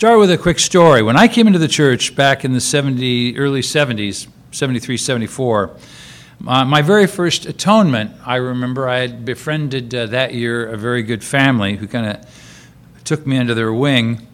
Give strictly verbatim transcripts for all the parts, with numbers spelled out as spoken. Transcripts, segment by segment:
start with a quick story. When I came into the church back in the seventy, early seventies, seventy-three, seventy-four, uh, my very first atonement, I remember I had befriended uh, that year a very good family who kind of took me under their wing.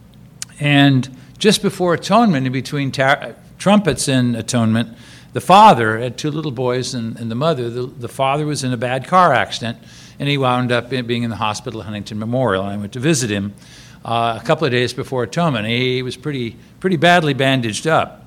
And just before atonement, in between tar- trumpets and atonement, the father had two little boys and, and the mother. The, the father was in a bad car accident, and he wound up in, being in the hospital at Huntington Memorial. And I went to visit him uh, a couple of days before atonement. He was pretty pretty badly bandaged up,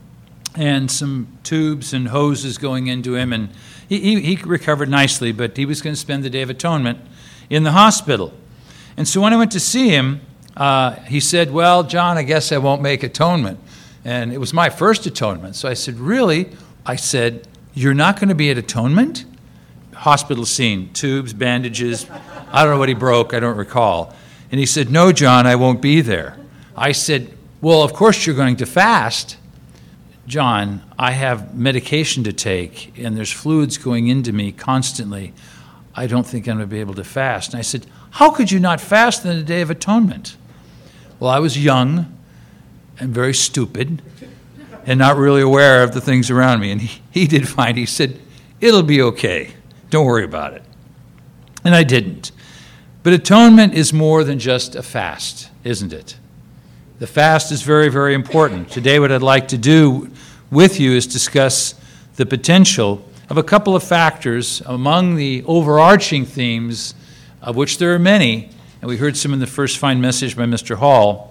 and some tubes and hoses going into him. And he, he, he recovered nicely, but he was going to spend the Day of Atonement in the hospital. And so when I went to see him, uh, he said, "Well, John, I guess I won't make atonement." And it was my first atonement. So I said, "Really?" I said, "You're not going to be at atonement?" Hospital scene, tubes, bandages. I don't know what he broke. I don't recall. And he said, "No, John, I won't be there." I said, "Well, of course you're going to fast." "John, I have medication to take, and there's fluids going into me constantly. I don't think I'm going to be able to fast." And I said, "How could you not fast on the Day of Atonement?" Well, I was young and very stupid and not really aware of the things around me. And he, he did fine. He said, "It'll be okay. Don't worry about it." And I didn't. But atonement is more than just a fast, isn't it? The fast is very, very important. Today what I'd like to do with you is discuss the potential of a couple of factors among the overarching themes, of which there are many, and we heard some in the first fine message by Mister Hall.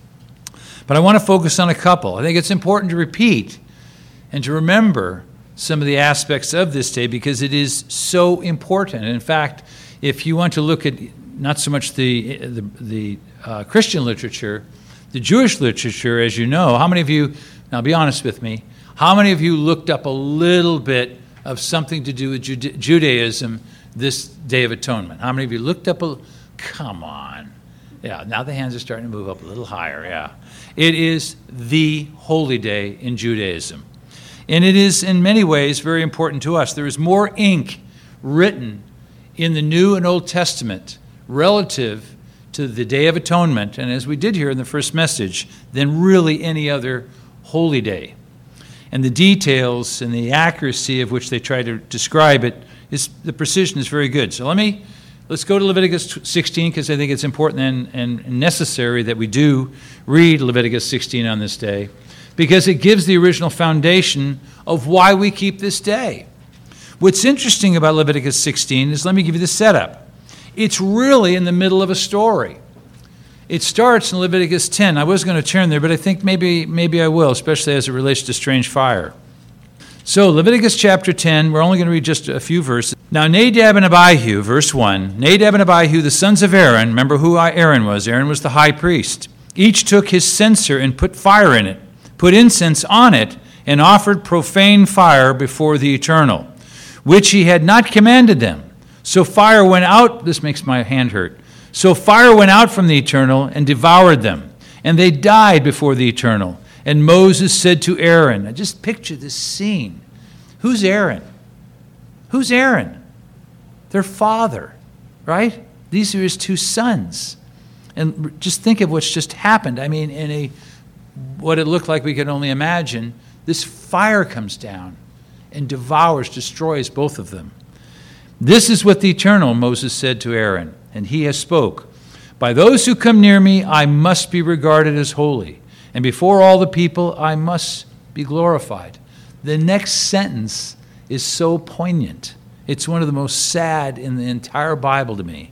But I want to focus on a couple. I think it's important to repeat and to remember some of the aspects of this day because it is so important. And in fact, if you want to look at not so much the the, the uh, Christian literature, the Jewish literature, as you know, how many of you, now be honest with me, how many of you looked up a little bit of something to do with Jude- Judaism this Day of Atonement? How many of you looked up a, come on. Yeah, now the hands are starting to move up a little higher, yeah. It is the holy day in Judaism. And it is in many ways very important to us. There is more ink written in the New and Old Testament relative to the Day of Atonement, and as we did here in the first message, than really any other holy day. And the details and the accuracy of which they try to describe it, is the precision is very good. So let me Let's go to Leviticus sixteen because I think it's important and, and necessary that we do read Leviticus sixteen on this day because it gives the original foundation of why we keep this day. What's interesting about Leviticus sixteen is, let me give you the setup. It's really in the middle of a story. It starts in Leviticus ten. I was going to turn there, but I think maybe, maybe I will, especially as it relates to strange fire. So Leviticus chapter ten, we're only going to read just a few verses. Now Nadab and Abihu, verse one, Nadab and Abihu, the sons of Aaron, remember who Aaron was. Aaron was the high priest. Each took his censer and put fire in it, put incense on it, and offered profane fire before the Eternal, which he had not commanded them. So fire went out, this makes my hand hurt. So fire went out from the Eternal and devoured them, and they died before the Eternal. And Moses said to Aaron, I just picture this scene. Who's Aaron? Who's Aaron? Their father, right? These are his two sons. And just think of what's just happened. I mean, in a what it looked like we could only imagine, this fire comes down and devours, destroys both of them. This is what the Eternal, Moses said to Aaron, and he has spoke. By those who come near me, I must be regarded as holy, and before all the people, I must be glorified. The next sentence is so poignant. It's one of the most sad in the entire Bible to me.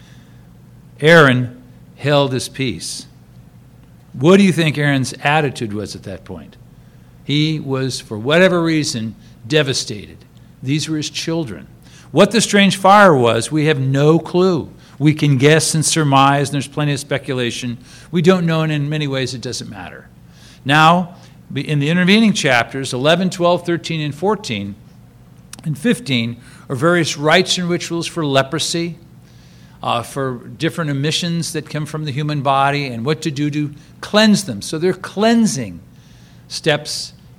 Aaron held his peace. What do you think Aaron's attitude was at that point? He was, for whatever reason, devastated. These were his children. What the strange fire was, we have no clue. We can guess and surmise, and there's plenty of speculation. We don't know, and in many ways it doesn't matter. Now, in the intervening chapters, eleven, twelve, thirteen, and fourteen, and fifteen, are various rites and rituals for leprosy, uh, for different emissions that come from the human body, and what to do to cleanse them. So they're cleansing steps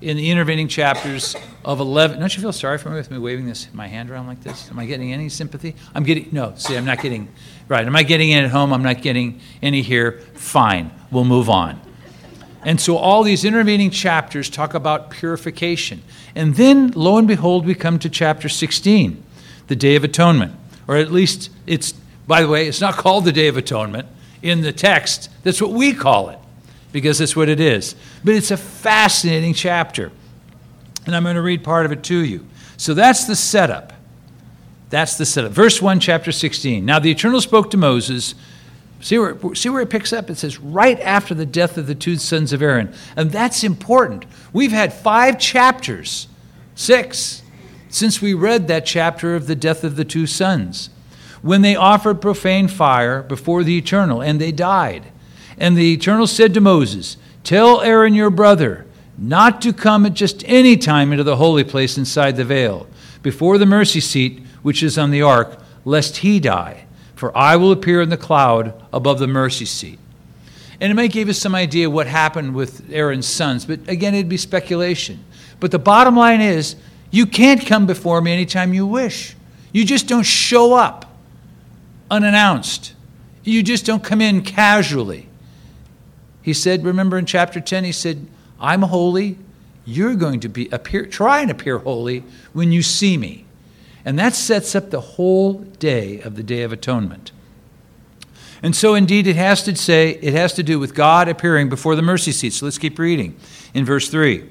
in the intervening chapters of eleven. Don't you feel sorry for me with me waving this, my hand around like this? Am I getting any sympathy? I'm getting, no, see, I'm not getting, right. Am I getting it at home? I'm not getting any here. Fine, we'll move on. And so all these intervening chapters talk about purification. And then, lo and behold, we come to chapter sixteen, the Day of Atonement. Or at least it's, by the way, it's not called the Day of Atonement in the text. That's what we call it, because that's what it is. But it's a fascinating chapter. And I'm going to read part of it to you. So that's the setup. That's the setup. Verse one, chapter sixteen. Now the Eternal spoke to Moses. See where, see where it picks up? It says, right after the death of the two sons of Aaron. And that's important. We've had five chapters, six, since we read that chapter of the death of the two sons, when they offered profane fire before the Eternal, and they died. And the Eternal said to Moses, tell Aaron your brother not to come at just any time into the holy place inside the veil, before the mercy seat which is on the ark, lest he die. For I will appear in the cloud above the mercy seat. And it might give us some idea what happened with Aaron's sons, but again, it'd be speculation. But the bottom line is, you can't come before me anytime you wish. You just don't show up unannounced. You just don't come in casually. He said, remember in chapter ten, he said, I'm holy. You're going to be appear, try and appear holy when you see me. And that sets up the whole day of the Day of Atonement. And so indeed it has to say, it has to do with God appearing before the mercy seat. So let's keep reading in verse three.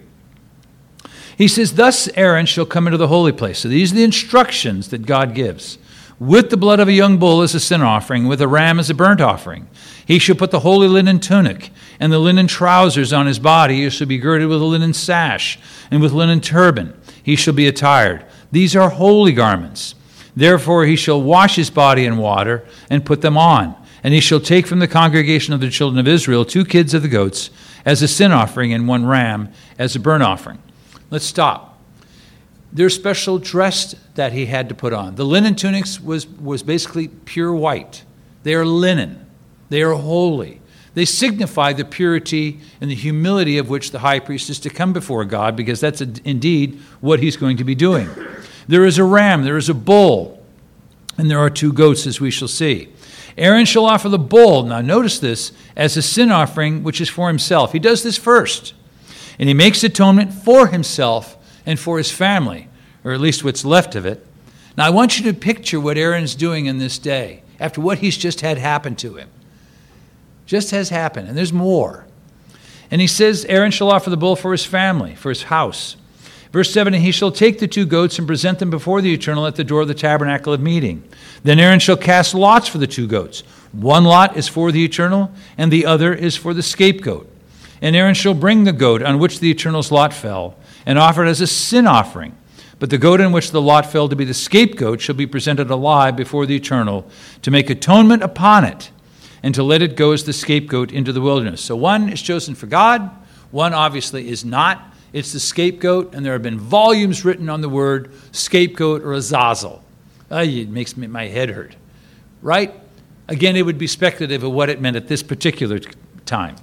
He says, thus Aaron shall come into the holy place. So these are the instructions that God gives. With the blood of a young bull as a sin offering, with a ram as a burnt offering. He shall put the holy linen tunic and the linen trousers on his body. He shall be girded with a linen sash and with linen turban. He shall be attired. These are holy garments. Therefore he shall wash his body in water and put them on. And he shall take from the congregation of the children of Israel two kids of the goats as a sin offering and one ram as a burnt offering. Let's stop. There's special dress that he had to put on. The linen tunics was, was basically pure white. They are linen. They are holy. They signify the purity and the humility of which the high priest is to come before God, because that's a, indeed what he's going to be doing. There is a ram, there is a bull, and there are two goats, as we shall see. Aaron shall offer the bull, now notice this, as a sin offering, which is for himself. He does this first, and he makes atonement for himself and for his family, or at least what's left of it. Now I want you to picture what Aaron's doing in this day, after what he's just had happen to him. Just has happened, and there's more. And he says, Aaron shall offer the bull for his family, for his house. Verse seven, and he shall take the two goats and present them before the Eternal at the door of the tabernacle of meeting. Then Aaron shall cast lots for the two goats. One lot is for the Eternal, and the other is for the scapegoat. And Aaron shall bring the goat on which the Eternal's lot fell, and offer it as a sin offering. But the goat on which the lot fell to be the scapegoat shall be presented alive before the Eternal, to make atonement upon it, and to let it go as the scapegoat into the wilderness. So one is chosen for God, one obviously is not. It's the scapegoat, and there have been volumes written on the word scapegoat or azazel. Uh, it makes me, my head hurt, right? Again, it would be speculative of what it meant at this particular time.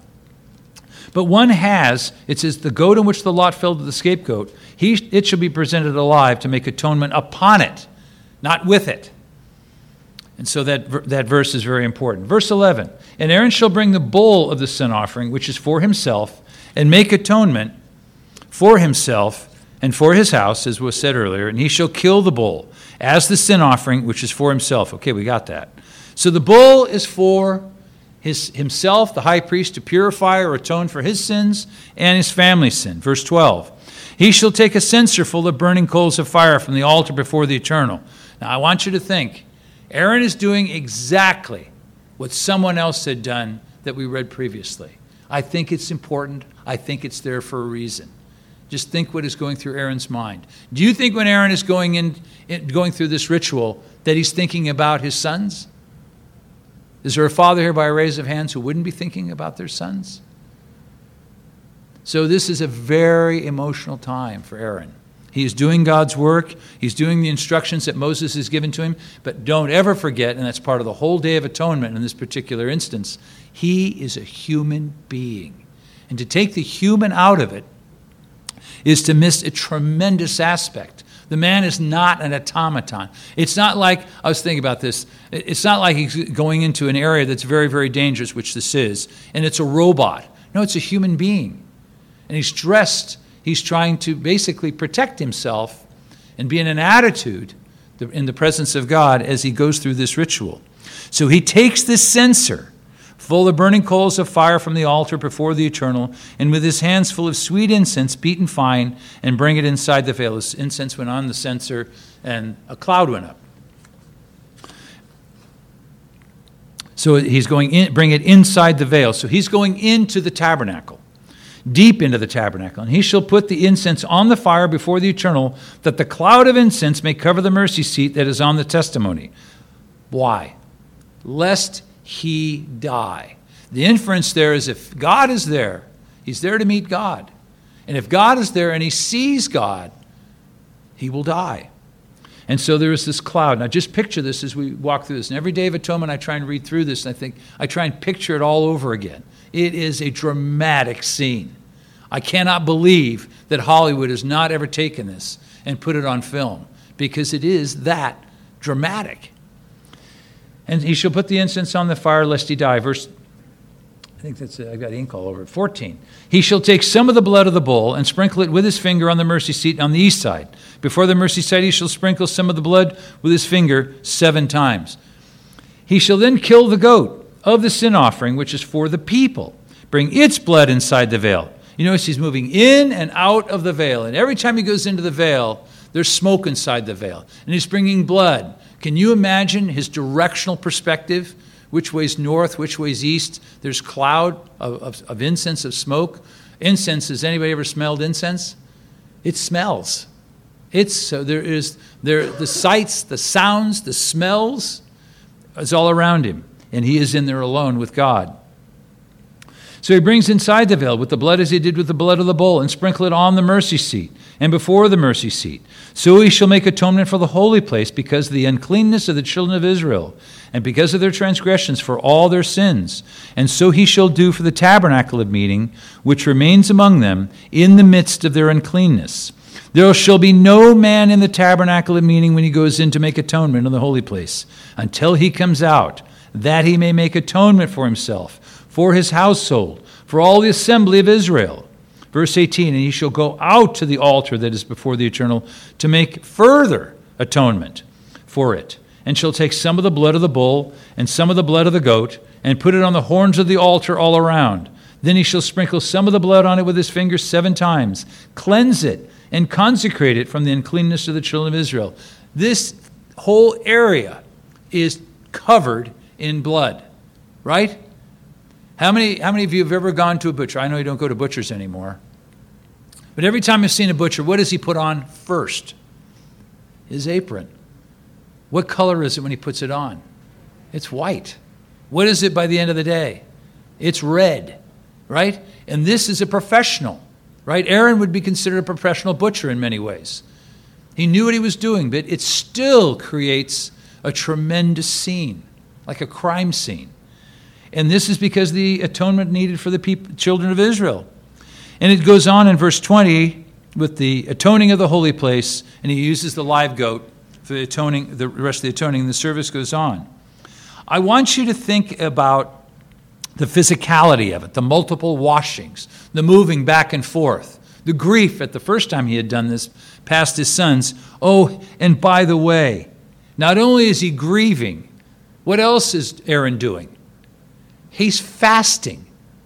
But one has, it says, the goat on which the lot fell to the scapegoat, he, it shall be presented alive to make atonement upon it, not with it. And so that, that verse is very important. Verse eleven, and Aaron shall bring the bull of the sin offering, which is for himself, and make atonement for himself and for his house, as was said earlier, and he shall kill the bull as the sin offering, which is for himself. Okay, we got that. So the bull is for his himself, the high priest, to purify or atone for his sins and his family's sin. Verse twelve, he shall take a censer full of burning coals of fire from the altar before the Eternal. Now I want you to think, Aaron is doing exactly what someone else had done that we read previously. I think it's important. I think it's there for a reason. Just think what is going through Aaron's mind. Do you think when Aaron is going in, going through this ritual that he's thinking about his sons? Is there a father here by a raise of hands who wouldn't be thinking about their sons? So this is a very emotional time for Aaron. He is doing God's work. He's doing the instructions that Moses has given to him. But don't ever forget, and that's part of the whole Day of Atonement in this particular instance, he is a human being. And to take the human out of it is to miss a tremendous aspect. The man is not an automaton. It's not like, I was thinking about this, it's not like he's going into an area that's very, very dangerous, which this is, and it's a robot. No, it's a human being. And he's dressed, he's trying to basically protect himself and be in an attitude in the presence of God as he goes through this ritual. So he takes this censer full of burning coals of fire from the altar before the Eternal, and with his hands full of sweet incense, beaten fine, and bring it inside the veil. This incense went on the censer, and a cloud went up. So he's going in, bring it inside the veil. So he's going into the tabernacle, deep into the tabernacle. And he shall put the incense on the fire before the Eternal, that the cloud of incense may cover the mercy seat that is on the testimony. Why? Lest he die. The inference there is if God is there, he's there to meet God. And if God is there and he sees God, he will die. And so there is this cloud. Now just picture this as we walk through this. And every Day of Atonement I try and read through this, and I think I try and picture it all over again. It is a dramatic scene. I cannot believe that Hollywood has not ever taken this and put it on film, because it is that dramatic. And he shall put the incense on the fire lest he die. Verse, I think that's, I've got ink all over it. fourteen. He shall take some of the blood of the bull and sprinkle it with his finger on the mercy seat on the east side. Before the mercy seat he shall sprinkle some of the blood with his finger seven times. He shall then kill the goat of the sin offering, which is for the people. Bring its blood inside the veil. You notice he's moving in and out of the veil. And every time he goes into the veil, there's smoke inside the veil. And he's bringing blood. Can you imagine his directional perspective? Which way's north, which way's east? There's cloud of, of, of incense, of smoke. Incense, has anybody ever smelled incense? It smells. It's so there is there the sights, the sounds, the smells is all around him. And he is in there alone with God. So he brings inside the veil with the blood as he did with the blood of the bull, and sprinkle it on the mercy seat and before the mercy seat. So he shall make atonement for the holy place because of the uncleanness of the children of Israel, and because of their transgressions for all their sins. And so he shall do for the tabernacle of meeting, which remains among them in the midst of their uncleanness. There shall be no man in the tabernacle of meeting when he goes in to make atonement in the holy place, until he comes out, that he may make atonement for himself, for his household, for all the assembly of Israel. Verse eighteen, and he shall go out to the altar that is before the Eternal to make further atonement for it, and shall take some of the blood of the bull and some of the blood of the goat, and put it on the horns of the altar all around. Then he shall sprinkle some of the blood on it with his finger seven times, cleanse it, and consecrate it from the uncleanness of the children of Israel. This whole area is covered in blood, right? How many, how many of you have ever gone to a butcher? I know you don't go to butchers anymore. But every time I've seen a butcher, what does he put on first? His apron. What color is it when he puts it on? It's white. What is it by the end of the day? It's red, right? And this is a professional, right? Aaron would be considered a professional butcher in many ways. He knew what he was doing, but it still creates a tremendous scene, like a crime scene. And this is because the atonement needed for the people, children of Israel. And it goes on in verse twenty with the atoning of the holy place, and he uses the live goat for the atoning, the rest of the atoning, and the service goes on. I want you to think about the physicality of it, the multiple washings, the moving back and forth, the grief at the first time he had done this past his sons. Oh, and by the way, not only is he grieving, what else is Aaron doing? He's fasting.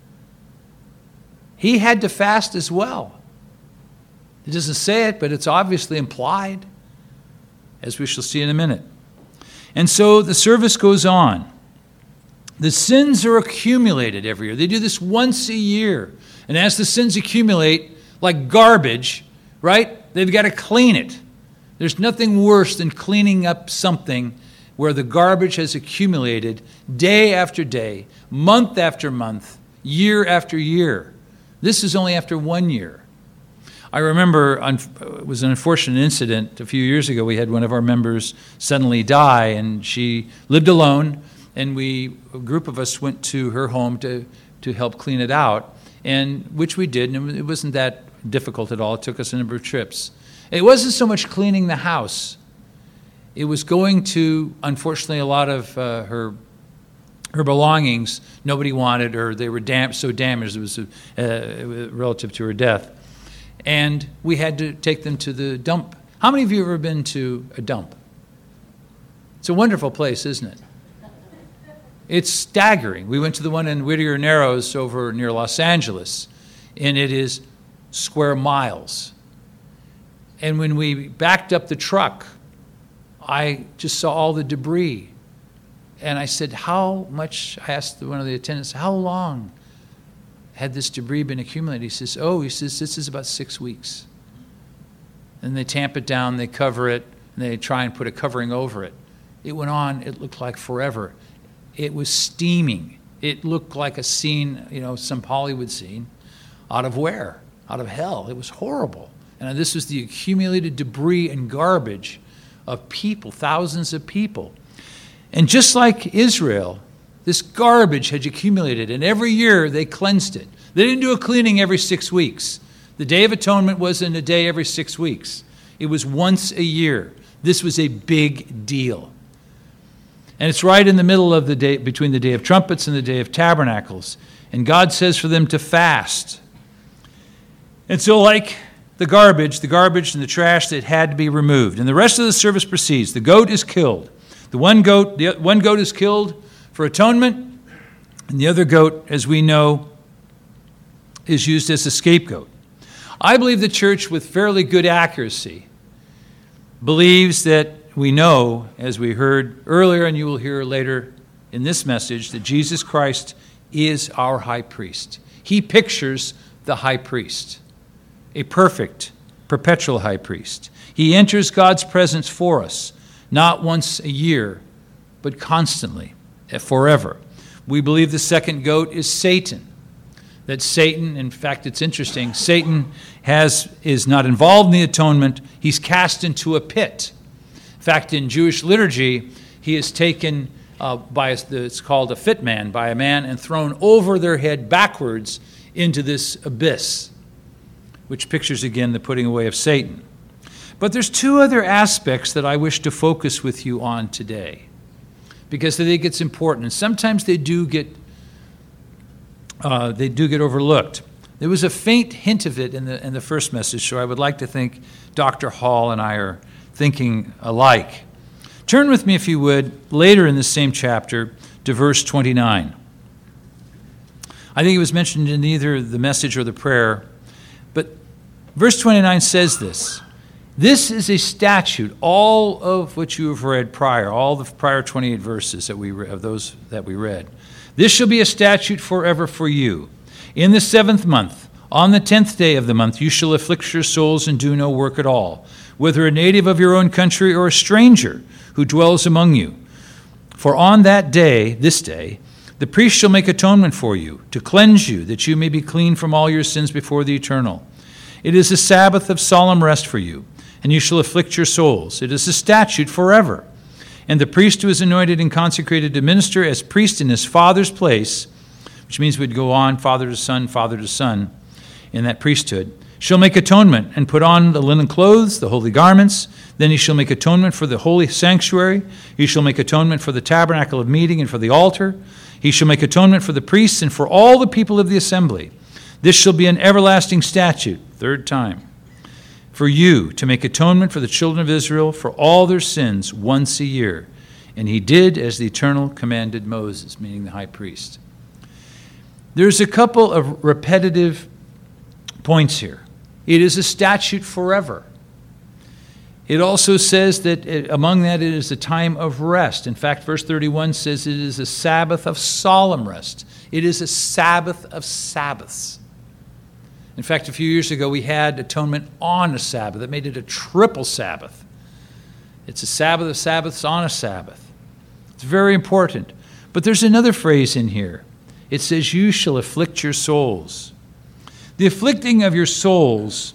He had to fast as well. It doesn't say it, but it's obviously implied, as we shall see in a minute. And so the service goes on. The sins are accumulated every year. They do this once a year. And as the sins accumulate, like garbage, right, they've got to clean it. There's nothing worse than cleaning up something where the garbage has accumulated day after day, month after month, year after year. This is only after one year. I remember it was an unfortunate incident a few years ago. We had one of our members suddenly die, and she lived alone, and we, a group of us went to her home to, to help clean it out, and which we did, and it wasn't that difficult at all. It took us a number of trips. It wasn't so much cleaning the house. It was going to, unfortunately, a lot of uh, her her belongings nobody wanted, or they were dam- so damaged it was uh, relative to her death. And we had to take them to the dump. How many of you have ever been to a dump? It's a wonderful place, isn't it? It's staggering. We went to the one in Whittier Narrows over near Los Angeles, and it is square miles. And when we backed up the truck, I just saw all the debris. And I said, how much, I asked one of the attendants, how long had this debris been accumulated? He says, oh, he says, this is about six weeks. And they tamp it down, they cover it, and they try and put a covering over it. It went on, it looked like forever. It was steaming. It looked like a scene, you know, some Hollywood scene, out of where? Out of hell. It was horrible. And this was the accumulated debris and garbage of people, thousands of people. And just like Israel, this garbage had accumulated, and every year they cleansed it. They didn't do a cleaning every six weeks. The Day of Atonement wasn't a day every six weeks. It was once a year. This was a big deal. And it's right in the middle of the day, between the Day of Trumpets and the Day of Tabernacles. And God says for them to fast. And so like the garbage, the garbage and the trash that had to be removed. And the rest of the service proceeds. The goat is killed. The one goat, the one goat is killed for atonement, and the other goat, as we know, is used as a scapegoat. I believe the church, with fairly good accuracy, believes that we know, as we heard earlier, and you will hear later in this message, that Jesus Christ is our high priest. He pictures the high priest, a perfect, perpetual high priest. He enters God's presence for us, not once a year, but constantly, forever. We believe the second goat is Satan. That Satan, in fact, it's interesting, Satan has is not involved in the atonement. He's cast into a pit. In fact, in Jewish liturgy, he is taken uh, by, the, it's called a fit man, by a man, and thrown over their head backwards into this abyss, which pictures again the putting away of Satan. But there's two other aspects that I wish to focus with you on today, because I think it's important. And sometimes they do get uh, they do get overlooked. There was a faint hint of it in the in the first message, so I would like to think Doctor Hall and I are thinking alike. Turn with me, if you would, later in the same chapter to verse twenty-nine. I think it was mentioned in either the message or the prayer, but verse twenty-nine says this. This is a statute, all of what you have read prior, all the prior twenty-eight verses that we re- of those that we read. This shall be a statute forever for you. In the seventh month, on the tenth day of the month, you shall afflict your souls and do no work at all, whether a native of your own country or a stranger who dwells among you. For on that day, this day, the priest shall make atonement for you, to cleanse you, that you may be clean from all your sins before the Eternal. It is a Sabbath of solemn rest for you, and you shall afflict your souls. It is a statute forever. And the priest who is anointed and consecrated to minister as priest in his father's place, which means we'd go on father to son, father to son, in that priesthood, shall make atonement and put on the linen clothes, the holy garments. Then he shall make atonement for the holy sanctuary. He shall make atonement for the tabernacle of meeting and for the altar. He shall make atonement for the priests and for all the people of the assembly. This shall be an everlasting statute, third time, for you to make atonement for the children of Israel for all their sins once a year. And he did as the Eternal commanded Moses, meaning the high priest. There's a couple of repetitive points here. It is a statute forever. It also says that it, among that it is a time of rest. In fact, verse thirty-one says it is a Sabbath of solemn rest. It is a Sabbath of Sabbaths. In fact, a few years ago, we had atonement on a Sabbath. That made it a triple Sabbath. It's a Sabbath of Sabbaths on a Sabbath. It's very important. But there's another phrase in here. It says, you shall afflict your souls. The afflicting of your souls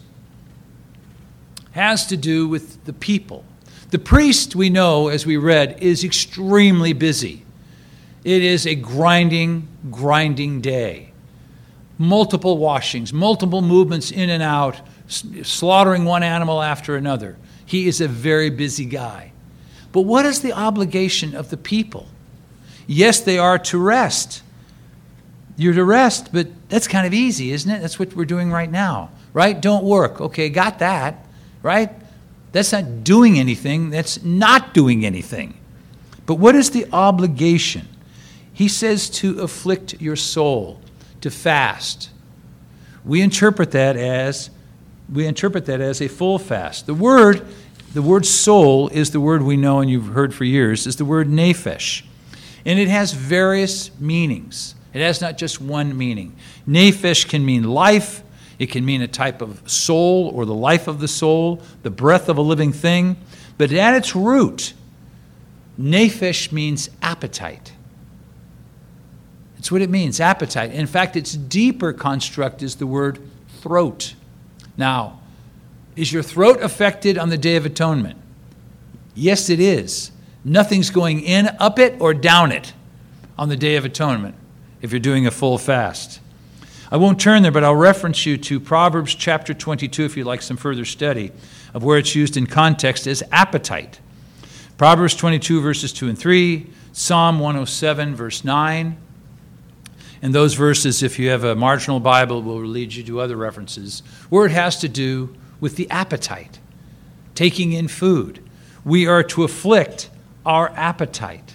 has to do with the people. The priest, we know, as we read, is extremely busy. It is a grinding, grinding day. multiple washings, multiple movements in and out, slaughtering one animal after another. He is a very busy guy. But what is the obligation of the people? Yes, they are to rest. You're to rest, but that's kind of easy, isn't it? That's what we're doing right now, right? Don't work. Okay, got that, right? That's not doing anything. That's not doing anything. But what is the obligation? He says to afflict your soul, to fast. We interpret that as we interpret that as a full fast. The word, the word soul is the word we know and you've heard for years, is the word nephesh. And it has various meanings. It has not just one meaning. Nephesh can mean life. It can mean a type of soul or the life of the soul, the breath of a living thing. But at its root, nephesh means appetite. That's what it means, appetite. In fact, its deeper construct is the word throat. Now, is your throat affected on the Day of Atonement? Yes, it is. Nothing's going in, up it, or down it on the Day of Atonement if you're doing a full fast. I won't turn there, but I'll reference you to Proverbs chapter twenty-two if you'd like some further study of where it's used in context as appetite. Proverbs twenty-two, verses two and three, Psalm one oh seven, verse nine. And those verses, if you have a marginal Bible, will lead you to other references, where it has to do with the appetite, taking in food. We are to afflict our appetite.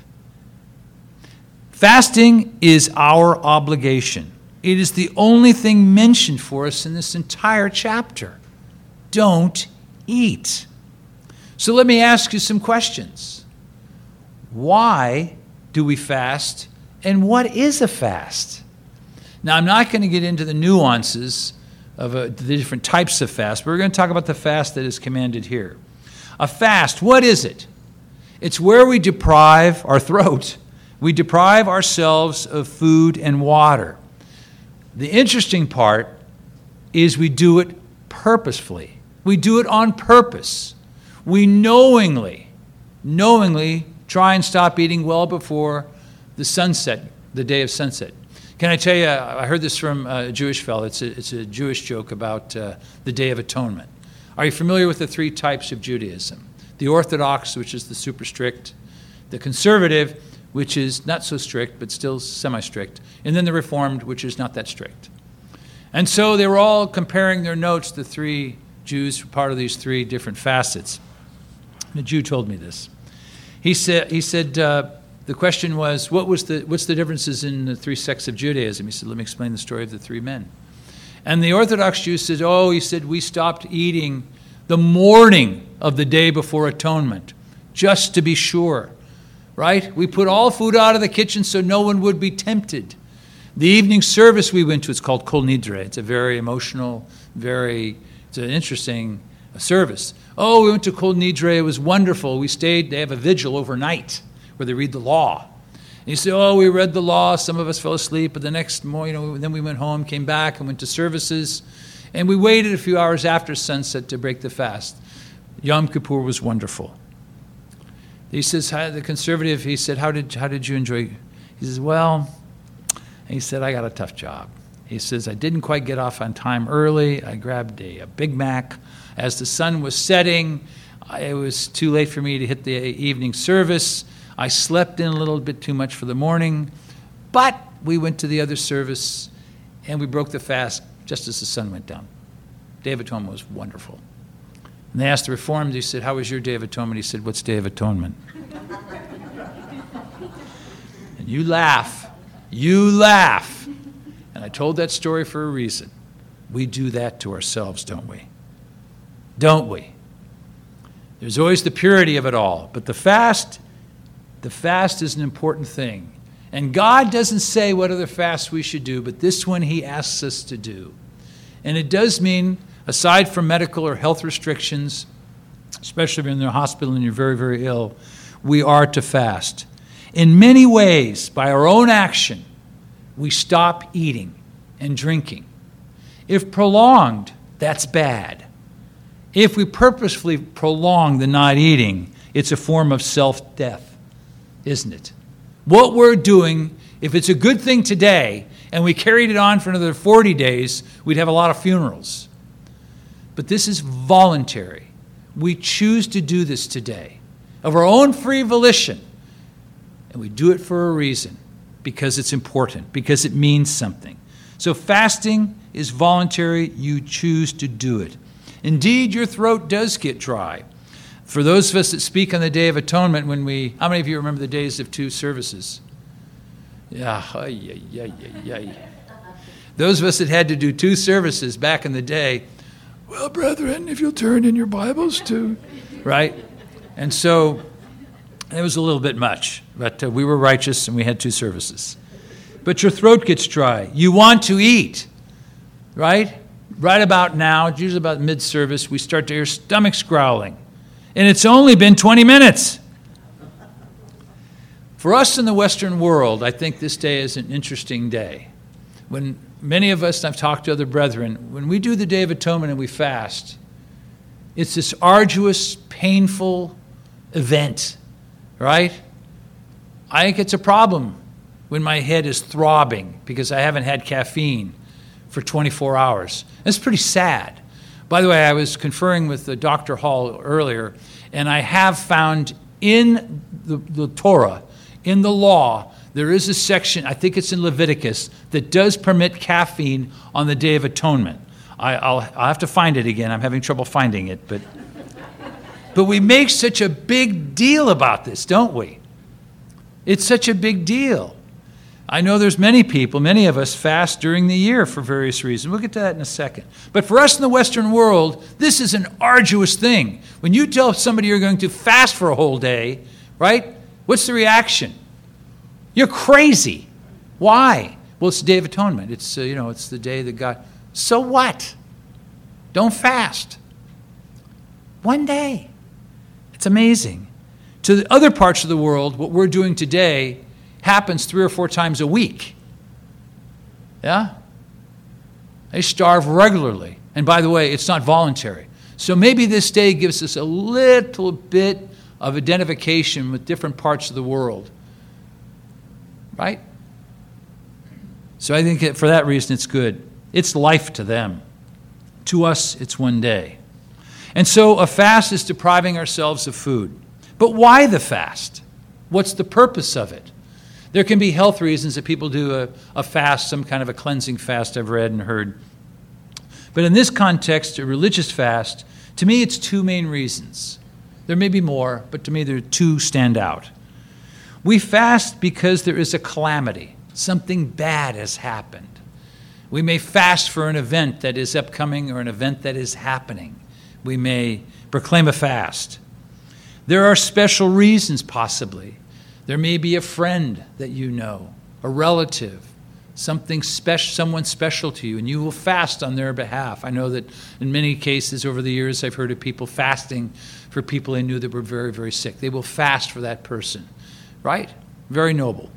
Fasting is our obligation. It is the only thing mentioned for us in this entire chapter. Don't eat. So let me ask you some questions. Why do we fast, and what is a fast? Now, I'm not going to get into the nuances of a, the different types of fast. We're going to talk about the fast that is commanded here. A fast, what is it? It's where we deprive our throat. We deprive ourselves of food and water. The interesting part is we do it purposefully. We do it on purpose. We knowingly, knowingly try and stop eating well before the sunset, the day of sunset. Can I tell you, I heard this from a Jewish fellow. It's a, it's a Jewish joke about uh, the Day of Atonement. Are you familiar with the three types of Judaism? The Orthodox, which is the super strict, the conservative, which is not so strict, but still semi-strict, and then the Reformed, which is not that strict. And so they were all comparing their notes, the three Jews were part of these three different facets. The Jew told me this. He said, he said uh, the question was, what was the what's the differences in the three sects of Judaism? He said, let me explain the story of the three men. And the Orthodox Jew said, oh, he said, we stopped eating the morning of the day before atonement, just to be sure. Right? We put all food out of the kitchen so no one would be tempted. The evening service we went to, it's called Kol Nidre. It's a very emotional, very, it's an interesting service. Oh, we went to Kol Nidre. It was wonderful. We stayed, they have a vigil overnight where they read the law. And you say, oh, we read the law. Some of us fell asleep, but the next morning, you know, then we went home, came back, and went to services. And we waited a few hours after sunset to break the fast. Yom Kippur was wonderful. He says, the conservative, he said, how did how did you enjoy? He says, well, he said, I got a tough job. He says, I didn't quite get off on time early. I grabbed a, a Big Mac. As the sun was setting, it was too late for me to hit the evening service. I slept in a little bit too much for the morning. But we went to the other service, and we broke the fast just as the sun went down. Day of Atonement was wonderful. And they asked the Reformed, he said, how was your Day of Atonement? He said, what's Day of Atonement? And you laugh. You laugh. And I told that story for a reason. We do that to ourselves, don't we? Don't we? There's always the purity of it all. But the fast, the fast is an important thing. And God doesn't say what other fasts we should do, but this one he asks us to do. And it does mean, aside from medical or health restrictions, especially if you're in the hospital and you're very, very ill, we are to fast. In many ways, by our own action, we stop eating and drinking. If prolonged, that's bad. If we purposefully prolong the not eating, it's a form of self-death, isn't it? What we're doing If it's a good thing today and we carried it on for another forty days, we'd have a lot of funerals. But this is voluntary. We choose to do this today of our own free volition. And we do it for a reason, because it's important, because it means something. So fasting is voluntary. You choose to do it. Indeed, your throat does get dry. For those of us that speak on the Day of Atonement, when we, how many of you remember the days of two services? Yeah, yeah, yeah, yeah, yeah. Those of us that had to do two services back in the day, well, brethren, if you'll turn in your Bibles to, right? And so it was a little bit much, but uh, we were righteous and we had two services. But your throat gets dry. You want to eat, right? Right about now, it's usually about mid-service, we start to hear stomachs growling. And it's only been twenty minutes. For us in the Western world, I think this day is an interesting day. When many of us, I've talked to other brethren, when we do the Day of Atonement and we fast, it's this arduous, painful event, right? I think it's a problem when my head is throbbing because I haven't had caffeine for twenty-four hours. That's pretty sad. By the way, I was conferring with uh, Doctor Hall earlier, and I have found in the, the Torah, in the law, there is a section, I think it's in Leviticus, that does permit caffeine on the Day of Atonement. I, I'll, I'll have to find it again. I'm having trouble finding it. But, but we make such a big deal about this, don't we? It's such a big deal. I know there's many people, many of us fast during the year for various reasons. We'll get to that in a second. But for us in the Western world, this is an arduous thing. When you tell somebody you're going to fast for a whole day, right, what's the reaction? You're crazy. Why? Well, it's the Day of Atonement. It's, uh, you know, it's the day that God... So what? Don't fast. One day. It's amazing. To the other parts of the world, what we're doing today happens three or four times a week. Yeah? They starve regularly. And by the way, it's not voluntary. So maybe this day gives us a little bit of identification with different parts of the world. Right? So I think that for that reason it's good. It's life to them. To us, it's one day. And so a fast is depriving ourselves of food. But why the fast? What's the purpose of it? There can be health reasons that people do a, a fast, some kind of a cleansing fast I've read and heard. But in this context, a religious fast, to me it's two main reasons. There may be more, but to me there are two stand out. We fast because there is a calamity. Something bad has happened. We may fast for an event that is upcoming or an event that is happening. We may proclaim a fast. There are special reasons, possibly. There may be a friend that you know, a relative, something special, someone special to you, and you will fast on their behalf. I know that in many cases over the years I've heard of people fasting for people they knew that were very, very sick. They will fast for that person, right? Very noble.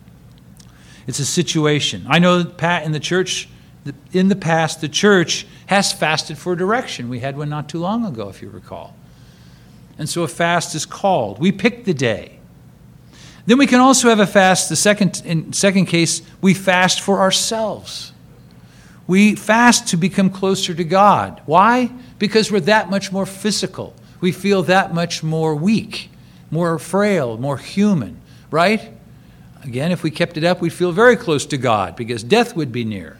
It's a situation. I know that in the church, in the past, the church has fasted for direction. We had one not too long ago, if you recall. And so a fast is called. We pick the day. Then we can also have a fast, the second, in second case, we fast for ourselves. We fast to become closer to God. Why? Because we're that much more physical. We feel that much more weak, more frail, more human, right? Again, if we kept it up, we'd feel very close to God because death would be near.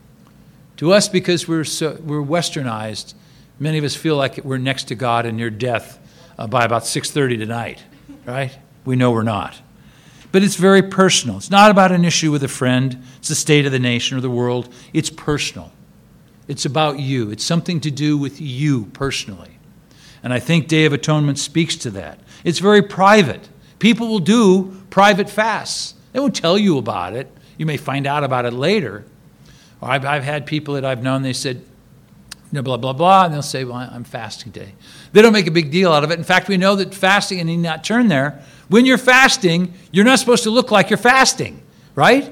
To us, because we're so, we're westernized, many of us feel like we're next to God and near death uh, by about six thirty tonight, right? We know we're not. But it's very personal. It's not about an issue with a friend. It's the state of the nation or the world. It's personal. It's about you. It's something to do with you personally. And I think Day of Atonement speaks to that. It's very private. People will do private fasts. They won't tell you about it. You may find out about it later. Or I've, I've had people that I've known, they said, blah, blah, blah, blah, and they'll say, well, I'm fasting today. They don't make a big deal out of it. In fact, we know that fasting, and you need not turn there, when you're fasting, you're not supposed to look like you're fasting, right?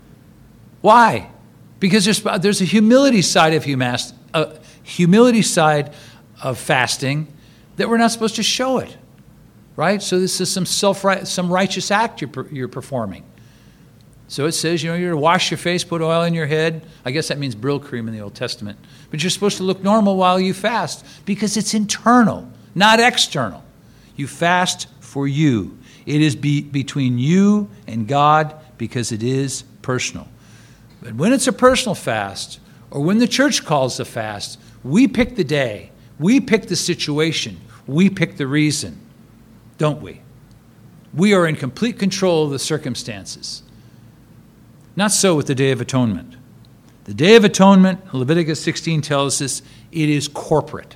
Why? Because there's, there's a humility side of humas, a humility side of fasting that we're not supposed to show it, right? So this is some self some righteous act you're, you're performing. So it says, you know, you're to wash your face, put oil in your head. I guess that means Brill cream in the Old Testament. But you're supposed to look normal while you fast because it's internal, not external. You fast for you. It is be, between you and God because it is personal. But when it's a personal fast, or when the church calls a fast, we pick the day, we pick the situation, we pick the reason, don't we? We are in complete control of the circumstances. Not so with the Day of Atonement. The Day of Atonement, Leviticus sixteen tells us, it is corporate.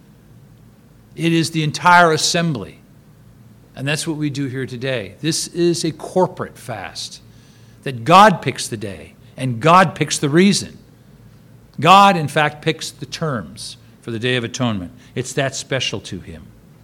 It is the entire assembly. And that's what we do here today. This is a corporate fast. That God picks the day, and God picks the reason. God, in fact, picks the terms for the Day of Atonement. It's that special to him.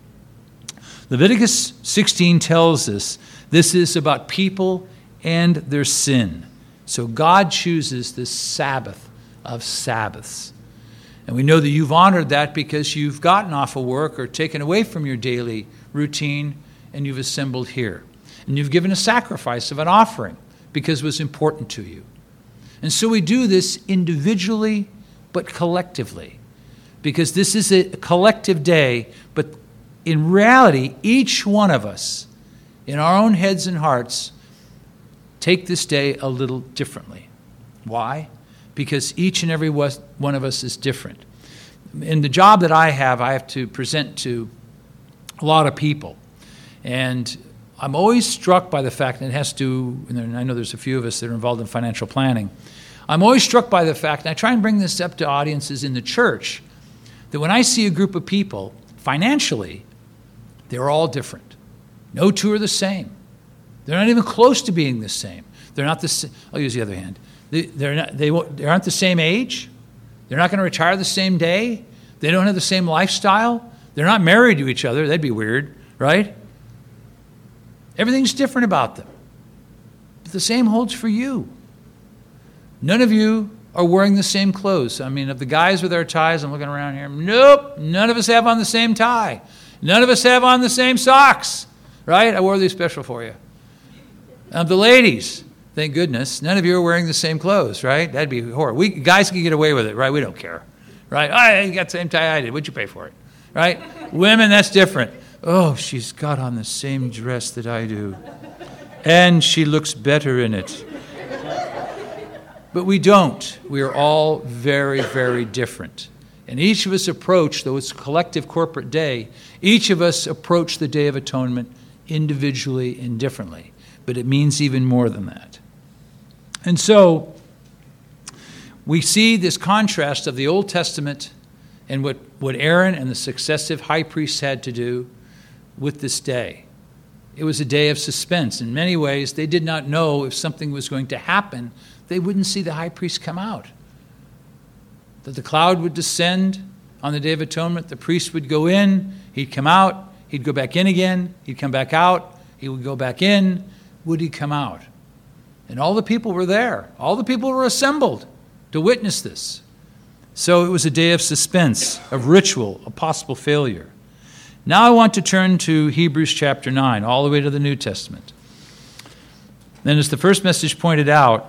Leviticus sixteen tells us this is about people and their sin. So God chooses this Sabbath of Sabbaths. And we know that you've honored that because you've gotten off of work or taken away from your daily routine and you've assembled here. And you've given a sacrifice of an offering because it was important to you. And so we do this individually but collectively because this is a collective day, but in reality, each one of us, in our own heads and hearts, take this day a little differently. Why? Because each and every one of us is different. In the job that I have, I have to present to a lot of people. And I'm always struck by the fact that it has to, and I know there's a few of us that are involved in financial planning, I'm always struck by the fact, and I try and bring this up to audiences in the church, that when I see a group of people, financially, they're all different. No two are the same. They're not even close to being the same. They're not the same. I'll use the other hand. They, they're not, they, they aren't the same age. They're not going to retire the same day. They don't have the same lifestyle. They're not married to each other. That'd be weird, right? Everything's different about them. But the same holds for you. None of you are wearing the same clothes. I mean, of the guys with their ties, I'm looking around here. Nope, none of us have on the same tie. None of us have on the same socks, right? I wore these special for you. Of the ladies, thank goodness, none of you are wearing the same clothes, right? That'd be horrible. We guys can get away with it, right? We don't care, right? Oh, you got the same tie I did. What'd you pay for it, right? Women, that's different. Oh, she's got on the same dress that I do, and she looks better in it. But we don't. We are all very, very different. And each of us approach, though it's a collective corporate day, each of us approach the Day of Atonement individually and differently. But it means even more than that. And so we see this contrast of the Old Testament and what, what Aaron and the successive high priests had to do with this day. It was a day of suspense. In many ways, they did not know if something was going to happen. They wouldn't see the high priest come out. That the cloud would descend on the Day of Atonement, the priest would go in, he'd come out, he'd go back in again, he'd come back out, he would go back in, would he come out? And all the people were there. All the people were assembled to witness this. So it was a day of suspense, of ritual, of possible failure. Now I want to turn to Hebrews chapter nine, all the way to the New Testament. Then as the first message pointed out,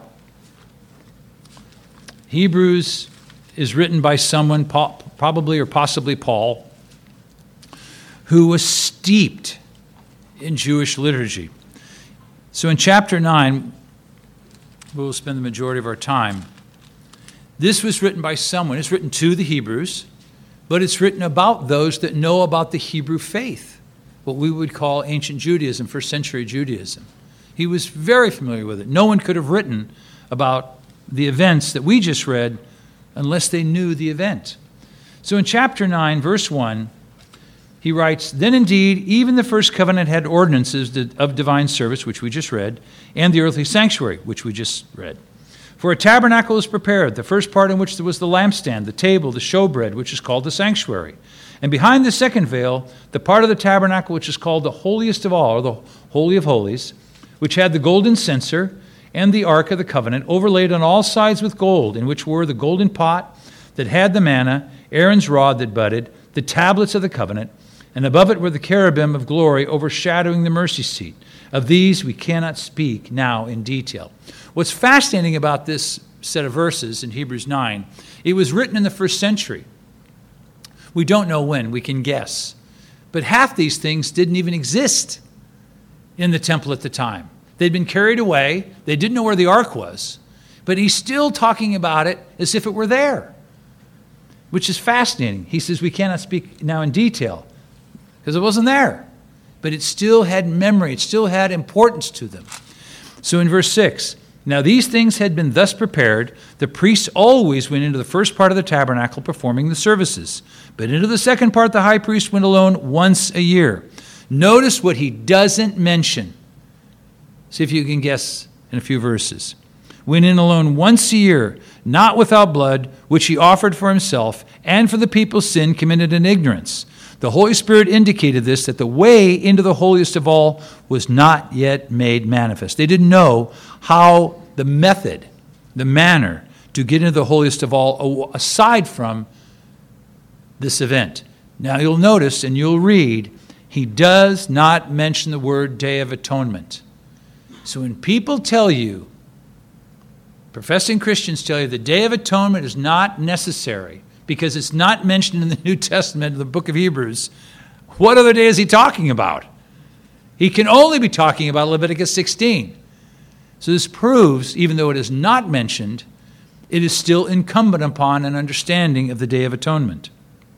Hebrews is written by someone, probably or possibly Paul, who was steeped in Jewish liturgy. So in chapter nine, we'll spend the majority of our time. This was written by someone. It's written to the Hebrews, but it's written about those that know about the Hebrew faith, what we would call ancient Judaism, first century Judaism. He was very familiar with it. No one could have written about the events that we just read unless they knew the event. So in chapter nine, verse one, he writes, "Then indeed, even the first covenant had ordinances of divine service," which we just read, "and the earthly sanctuary," which we just read. "For a tabernacle was prepared, the first part in which there was the lampstand, the table, the showbread, which is called the sanctuary. And behind the second veil, the part of the tabernacle which is called the holiest of all, or the Holy of Holies, which had the golden censer and the ark of the covenant, overlaid on all sides with gold, in which were the golden pot that had the manna, Aaron's rod that budded, the tablets of the covenant, and above it were the cherubim of glory overshadowing the mercy seat. Of these we cannot speak now in detail. What's fascinating about this set of verses in Hebrews nine, it was written in the first century. We don't know when, we can guess. But half these things didn't even exist in the temple at the time. They'd been carried away. They didn't know where the ark was. But he's still talking about it as if it were there, which is fascinating. He says we cannot speak now in detail because it wasn't there. But it still had memory. It still had importance to them. So in verse six, now these things had been thus prepared. The priests always went into the first part of the tabernacle performing the services. But into the second part the high priest went alone once a year. Notice what he doesn't mention. See if you can guess in a few verses. Went in alone once a year, not without blood, which he offered for himself and for the people's sin committed in ignorance. The Holy Spirit indicated this, that the way into the holiest of all was not yet made manifest. They didn't know how the method, the manner to get into the holiest of all, aside from this event. Now you'll notice and you'll read, he does not mention the word Day of Atonement. So when people tell you, professing Christians tell you the Day of Atonement is not necessary because it's not mentioned in the New Testament, in the book of Hebrews, what other day is he talking about? He can only be talking about Leviticus sixteen. So this proves, even though it is not mentioned, it is still incumbent upon an understanding of the Day of Atonement.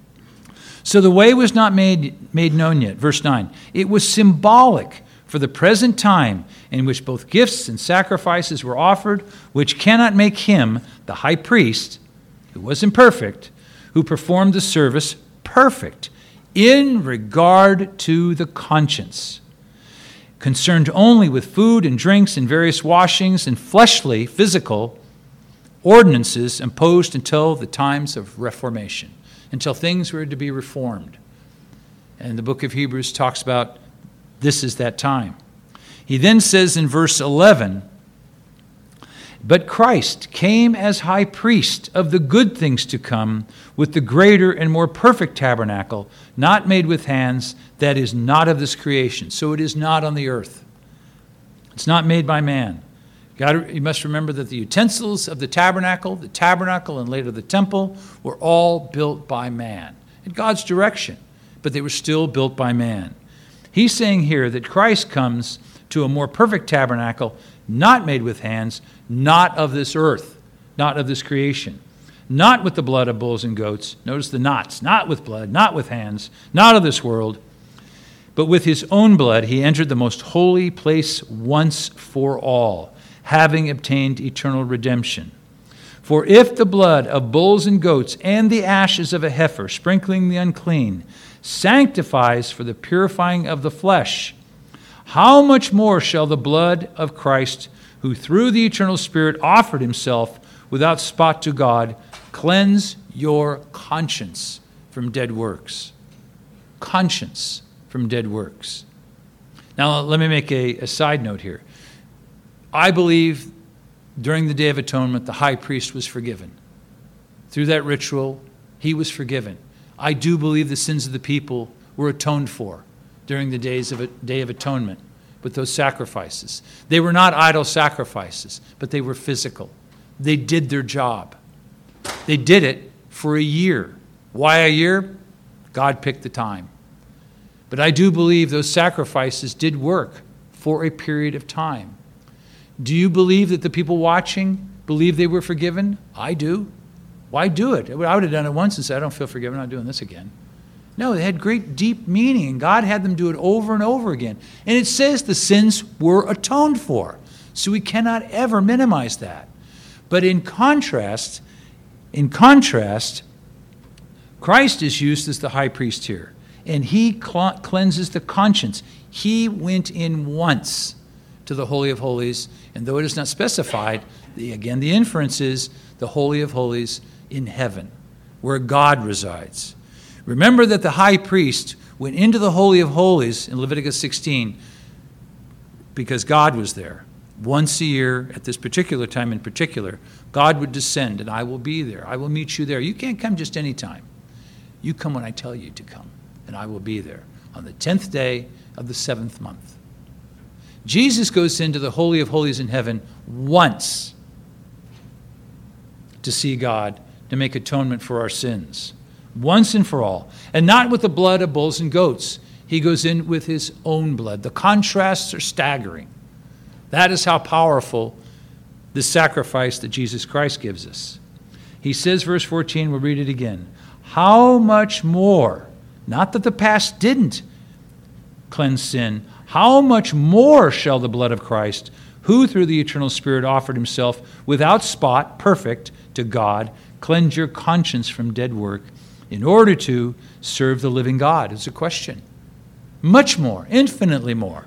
So the way was not made, made known yet. Verse nine, it was symbolic for the present time in which both gifts and sacrifices were offered, which cannot make him, the high priest, who was imperfect, who performed the service perfect in regard to the conscience, concerned only with food and drinks and various washings and fleshly, physical ordinances imposed until the times of Reformation, until things were to be reformed. And the book of Hebrews talks about this is that time. He then says in verse eleven, but Christ came as high priest of the good things to come with the greater and more perfect tabernacle, not made with hands, that is not of this creation. So it is not on the earth. It's not made by man. God, you must remember that the utensils of the tabernacle, the tabernacle and later the temple, were all built by man in God's direction, but they were still built by man. He's saying here that Christ comes to a more perfect tabernacle, not made with hands, not of this earth, not of this creation, not with the blood of bulls and goats. Notice the nots, not with blood, not with hands, not of this world, but with his own blood he entered the most holy place once for all, having obtained eternal redemption. For if the blood of bulls and goats and the ashes of a heifer, sprinkling the unclean, sanctifies for the purifying of the flesh, how much more shall the blood of Christ, who through the eternal Spirit offered himself without spot to God, cleanse your conscience from dead works? Conscience from dead works. Now, let me make a, a side note here. I believe during the Day of Atonement, the high priest was forgiven. Through that ritual, he was forgiven. I do believe the sins of the people were atoned for during the days of a Day of Atonement with those sacrifices. They were not idol sacrifices, but they were physical. They did their job. They did it for a year. Why a year? God picked the time. But I do believe those sacrifices did work for a period of time. Do you believe that the people watching believe they were forgiven? I do. Why do it? I would have done it once and said, I don't feel forgiven, I'm not doing this again. No, they had great deep meaning, and God had them do it over and over again. And it says the sins were atoned for. So we cannot ever minimize that. But in contrast, in contrast, Christ is used as the high priest here. And he cl- cleanses the conscience. He went in once to the Holy of Holies, and though it is not specified, the, again, the inference is the Holy of Holies in heaven, where God resides. Remember that the high priest went into the Holy of Holies in Leviticus sixteen because God was there. Once a year, at this particular time in particular, God would descend, and I will be there. I will meet you there. You can't come just any time. You come when I tell you to come, and I will be there on the tenth day of the seventh month. Jesus goes into the Holy of Holies in heaven once to see God, to make atonement for our sins, once and for all. And not with the blood of bulls and goats. He goes in with his own blood. The contrasts are staggering. That is how powerful the sacrifice that Jesus Christ gives us. He says, verse fourteen, we'll read it again. How much more, not that the past didn't cleanse sin, how much more shall the blood of Christ, who through the eternal Spirit offered himself without spot, perfect, to God, cleanse your conscience from dead work in order to serve the living God? It's a question. Much more, infinitely more.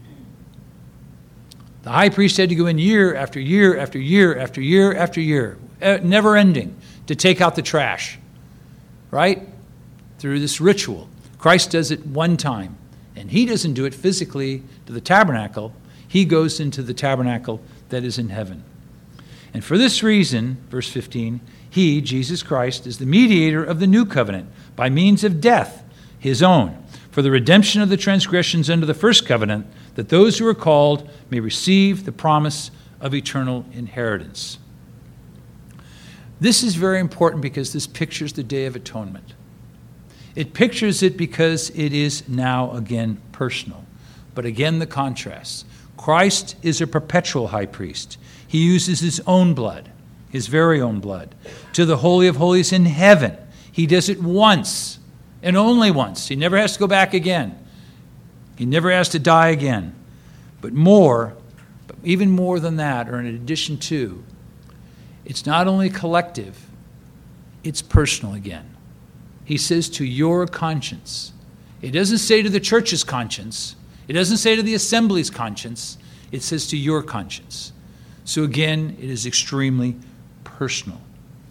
The high priest had to go in year after year after year after year after year, never ending, to take out the trash, right? Through this ritual. Christ does it one time, and he doesn't do it physically to the tabernacle. He goes into the tabernacle that is in heaven. And for this reason, verse fifteen, he, Jesus Christ, is the mediator of the new covenant by means of death, his own, for the redemption of the transgressions under the first covenant, that those who are called may receive the promise of eternal inheritance. This is very important because this pictures the Day of Atonement. It pictures it because it is now again personal. But again, the contrast. Christ is a perpetual high priest. He uses his own blood, his very own blood, to the Holy of Holies in heaven. He does it once and only once. He never has to go back again. He never has to die again. But more, but even more than that, or in addition to, it's not only collective, it's personal again. He says to your conscience. It doesn't say to the church's conscience. It doesn't say to the assembly's conscience. It says to your conscience. So again, it is extremely personal.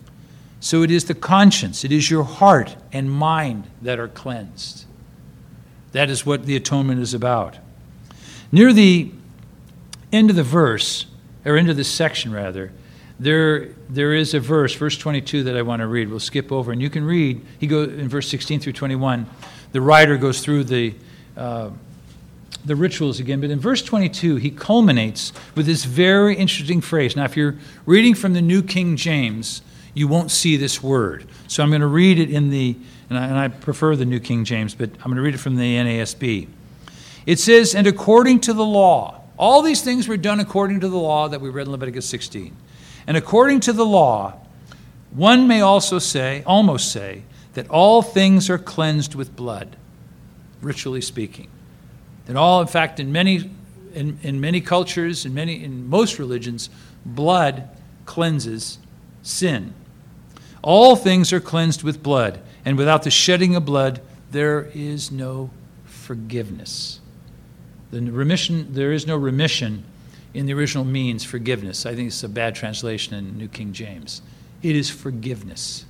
So it is the conscience, it is your heart and mind that are cleansed. That is what the atonement is about. Near the end of the verse, or end of this section rather, there there is a verse, verse twenty-two, that I want to read. We'll skip over, and you can read. He goes in verse sixteen through twenty-one. The writer goes through the uh, the rituals again, but in verse twenty-two, he culminates with this very interesting phrase. Now, if you're reading from the New King James, you won't see this word. So I'm going to read it in the, and I, and I prefer the New King James, but I'm going to read it from the N A S B. It says, and according to the law, all these things were done according to the law that we read in Leviticus sixteen. And according to the law, one may also say, almost say, that all things are cleansed with blood, ritually speaking. That all, in fact, in many in, in many cultures, in many in most religions, blood cleanses sin. All things are cleansed with blood, and without the shedding of blood, there is no forgiveness. The remission, there is no remission in the original means forgiveness. I think it's a bad translation in New King James. It is forgiveness.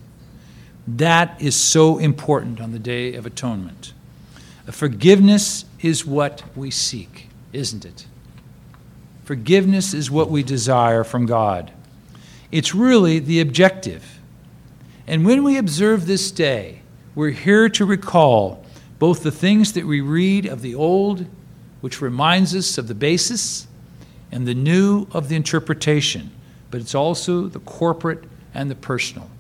That is so important on the Day of Atonement. Forgiveness is what we seek, isn't it? Forgiveness is what we desire from God. It's really the objective. And when we observe this day, we're here to recall both the things that we read of the old, which reminds us of the basis, and the new of the interpretation. But it's also the corporate and the personal.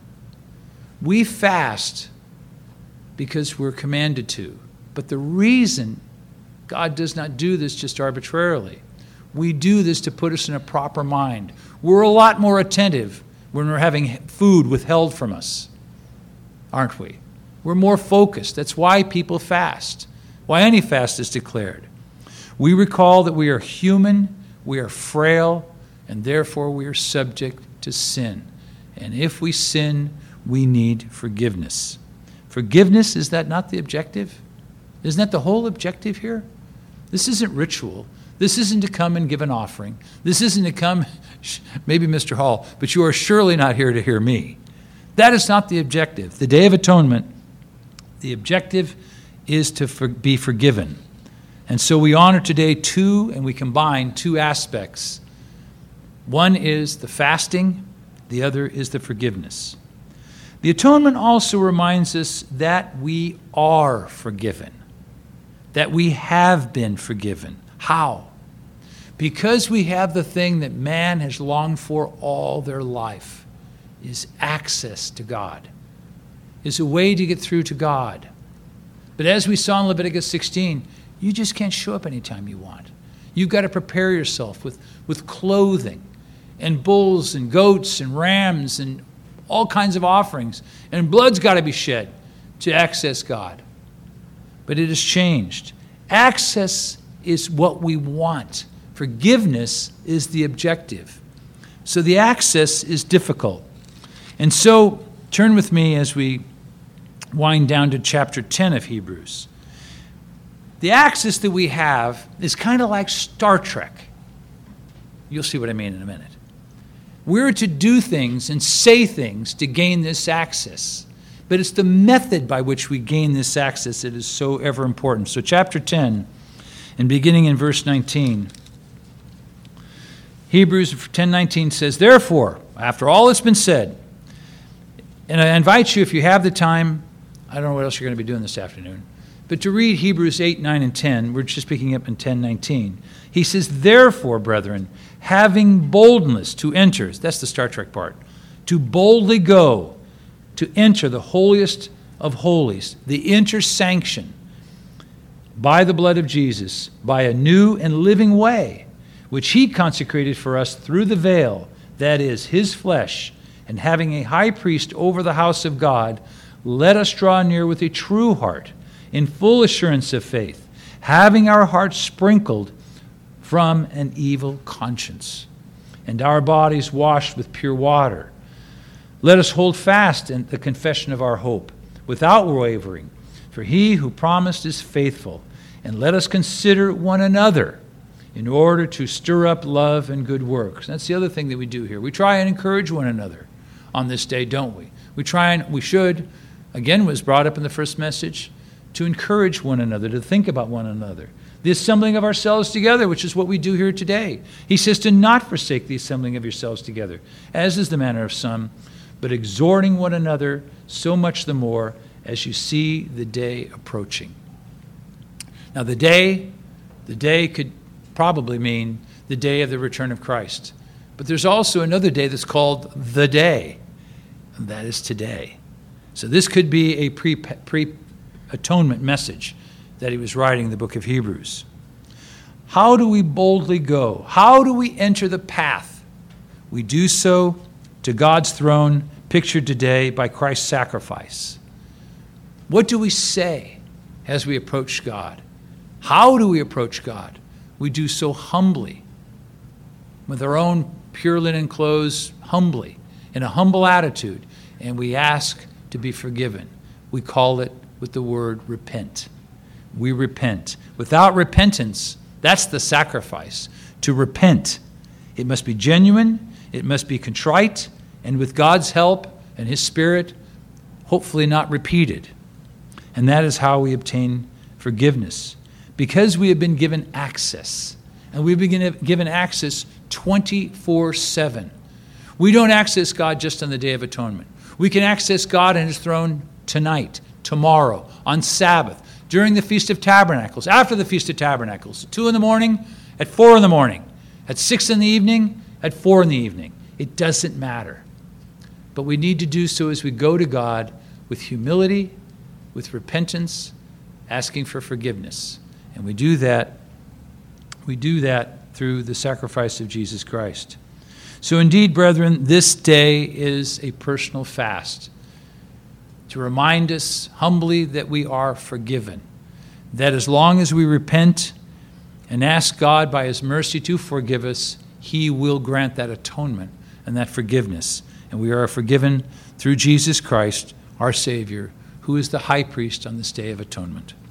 We fast because we're commanded to. But the reason God does not do this just arbitrarily, we do this to put us in a proper mind. We're a lot more attentive when we're having food withheld from us, aren't we? We're more focused. That's why people fast, why any fast is declared. We recall that we are human, we are frail, and therefore we are subject to sin. And if we sin, we need forgiveness. Forgiveness, is that not the objective? Isn't that the whole objective here? This isn't ritual. This isn't to come and give an offering. This isn't to come, maybe Mister Hall, but you are surely not here to hear me. That is not the objective. The Day of Atonement, the objective is to for, be forgiven. And so we honor today two, and we combine two aspects. One is the fasting, the other is the forgiveness. The atonement also reminds us that we are forgiven, that we have been forgiven. How? Because we have the thing that man has longed for all their life, is access to God, is a way to get through to God. But as we saw in Leviticus sixteen, you just can't show up anytime you want. You've got to prepare yourself with, with clothing and bulls and goats and rams and all kinds of offerings. And blood's got to be shed to access God. But it has changed. Access is what we want. Forgiveness is the objective. So the access is difficult. And so turn with me as we wind down to chapter ten of Hebrews. The access that we have is kind of like Star Trek. You'll see what I mean in a minute. We're to do things and say things to gain this access. But it's the method by which we gain this access that is so ever important. So chapter ten, and beginning in verse nineteen, Hebrews ten nineteen says, "Therefore, after all that's been said," and I invite you, if you have the time, I don't know what else you're going to be doing this afternoon, but to read Hebrews eight, nine, and ten. We're just picking up in ten nineteen. He says, "Therefore, brethren, having boldness to enter," that's the Star Trek part, "to boldly go, to enter the holiest of holies, the intersanction, by the blood of Jesus, by a new and living way, which he consecrated for us through the veil, that is, his flesh, and having a high priest over the house of God, let us draw near with a true heart, in full assurance of faith, having our hearts sprinkled from an evil conscience, and our bodies washed with pure water. Let us hold fast in the confession of our hope, without wavering, for he who promised is faithful. And let us consider one another in order to stir up love and good works." That's the other thing that we do here. We try and encourage one another on this day, don't we? We try and, we should, again, was brought up in the first message, to encourage one another, to think about one another. The assembling of ourselves together, which is what we do here today. He says to not forsake the assembling of yourselves together, as is the manner of some, but exhorting one another so much the more as you see the day approaching. Now the day, the day could probably mean the day of the return of Christ. But there's also another day that's called the day, and that is today. So this could be a pre, pre-atonement message that he was writing in the book of Hebrews. How do we boldly go? How do we enter the path? We do so to God's throne, pictured today by Christ's sacrifice. What do we say as we approach God? How do we approach God? We do so humbly, with our own pure linen clothes, humbly, in a humble attitude, and we ask to be forgiven. We call it with the word repent. We repent. Without repentance, that's the sacrifice. To repent, it must be genuine, it must be contrite, and with God's help and his Spirit, hopefully not repeated. And that is how we obtain forgiveness. Because we have been given access, and we've been given access twenty-four seven. We don't access God just on the Day of Atonement. We can access God and his throne tonight, tomorrow, on Sabbath, during the Feast of Tabernacles, after the Feast of Tabernacles, at two in the morning, at four in the morning, at six in the evening, at four in the evening. It doesn't matter. But we need to do so as we go to God with humility, with repentance, asking for forgiveness. And we do that, we do that through the sacrifice of Jesus Christ. So indeed, brethren, this day is a personal fast to remind us humbly that we are forgiven, that as long as we repent and ask God by his mercy to forgive us, he will grant that atonement and that forgiveness. And we are forgiven through Jesus Christ, our Savior, who is the high priest on this Day of Atonement.